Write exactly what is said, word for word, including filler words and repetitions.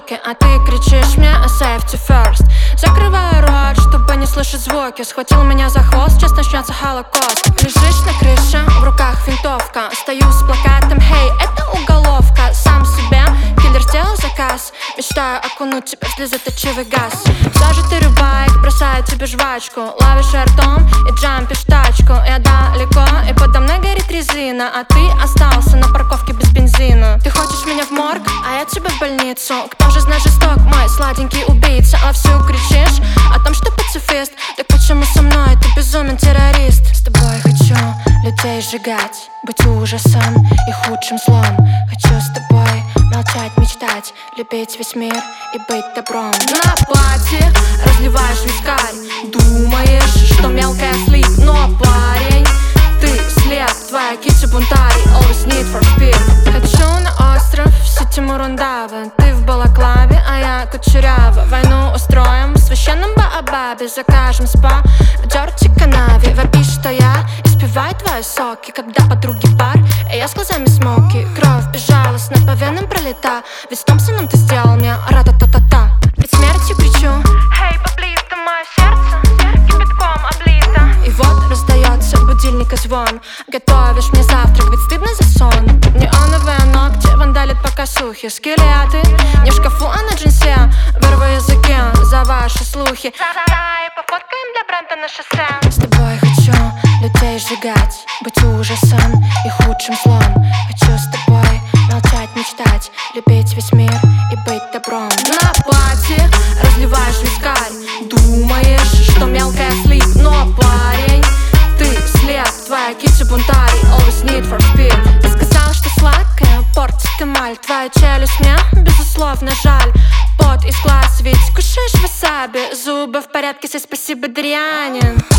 звуки, а ты кричишь мне safety first. Закрываю рот, чтобы не слышать звуки. Схватил меня за хвост, сейчас начнется холокост. Лежишь на крыше, в руках винтовка. Стою с плакатом, хей, это уголовка. Сам себе киллер сделал заказ. Мечтаю окунуть тебя в слезоточивый газ. Зажатый рыбайк бросает тебе жвачку. Ловишь ртом и джампишь тачку. Я далеко, и подо мной горит резина, а ты остался на парковке без бензина. Ты хочешь меня в морг, а я тебя в больницу. Кто же знает жесток, мой сладенький убийца? А всю кричишь о том, что пацифист. Так почему со мной ты безумен террорист? С тобой хочу людей сжигать, быть ужасом и худшим злом. Хочу с тобой молчать, мечтать, любить весь мир и быть добром. На пати разливаешь вискарь, думаешь, что мелкая слип, но парень, ты слеп, твоя китти бунтарь, always need for speed. Хочу на остров в Тимур Ундава. Ты в балаклаве, а я кучерява. Войну устроим в священном Баобабе. Закажем спа в дёрти канаве. Вопишь, что я испиваю твои соки, когда подруги пар, и я с глазами смоки. Кровь безжалостно по венам пролета, ведь с Томпсоном ты сделал мне ра-та-та-та-та. Ведь смертью кричу, Эй, поблизко мое сердце, кипятком облито. и вот раздается будильника звон. Готовишь мне завтрак, ведь стыдно за сон. Неоновые ногти вандалят по косухе. Скелеты не в шкафу, а на джинсе. Вырву языки за ваши слухи. Давай пофоткаем для бренда на шоссе. С тобой хочу людей сжигать, быть ужасом и худшим злом. Хочу с тобой молчать, мечтать, любить весь мир и быть добром. На пати разливаешь вискарь, думаешь, что мелкая слип, но парень, ты слеп, твоя китти бунтарь, always need for speed. Ты сказал, что сладкая портит эмаль, твоя челюсть мне, безусловно, жаль. Пот из глаз, ведь кушаешь васаби, зубы в порядке, все спасибо, дрянин.